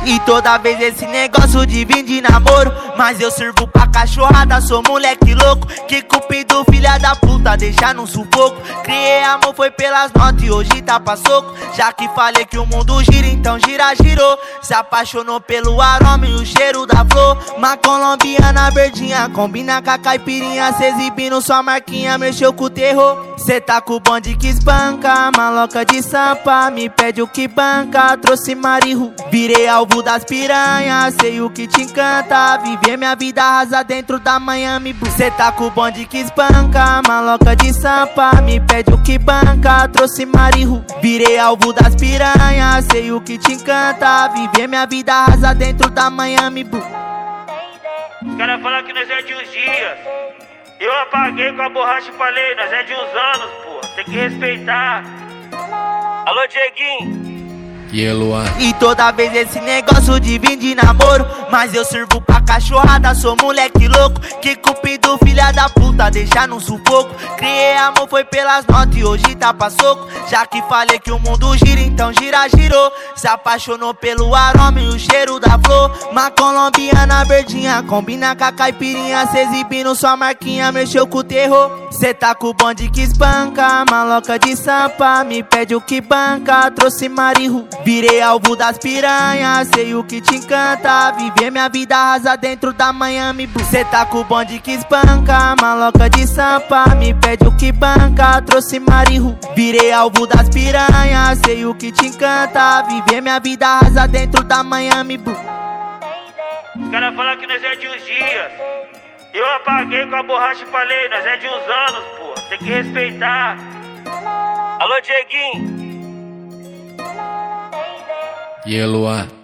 E toda vez esse negócio de vir de namoro, mas eu sirvo pra cachorrada, sou moleque louco. Que cupido, filha da puta, deixa num sufoco. Criei amor, foi pelas notas e hoje tá pra soco. Já que falei que o mundo gira, então gira, girou. Se apaixonou pelo aroma e o cheiro da flor. Uma colombiana verdinha, combina com a caipirinha. Cê exibindo sua marquinha, mexeu com o terror. Cê tá com o bonde que espanca, maloca de sampa, me pede o que banca, trouxe marihu. Virei alvo das piranhas, sei o que te encanta, viver minha vida rasa dentro da Miami Blue. Cê tá com o bonde que espanca, maloca de sampa, me pede o que banca, trouxe marihu. Virei alvo das piranhas, sei o que te encanta, viver minha vida rasa dentro da Miami Blue. Os caras falam que nós é de uns dias, eu apaguei com a borracha e falei, nós é de uns anos, pô, tem que respeitar. Alô, Dieguinho. E toda vez esse negócio de vir de namoro, mas eu sirvo pra cachorrada, sou moleque louco. Que cupido, filha da puta, deixa num sufoco. Criei amor, foi pelas notas e hoje tá pra soco. Já que falei que o mundo gira, então gira, girou. Se apaixonou pelo aroma e o cheiro da flor. Uma colombiana verdinha, combina com a caipirinha. Cê exibindo sua marquinha, mexeu com o terror. Cê tá com o bonde que espanca, maloca de sampa, me pede o que banca, trouxe marihu. Virei alvo das piranhas, sei o que te encanta, viver minha vida rasa dentro da Miami Blue. Cê tá com o bonde que espanca, maloca de sampa, me pede o que banca, trouxe marihu. Virei alvo das piranhas, sei o que te encanta, viver minha vida rasa dentro da Miami Blue. Os caras falam que nós é de uns dias, eu apaguei com a borracha e falei, nós é de uns anos, pô, tem que respeitar. Alô, Dieguinho. Yellow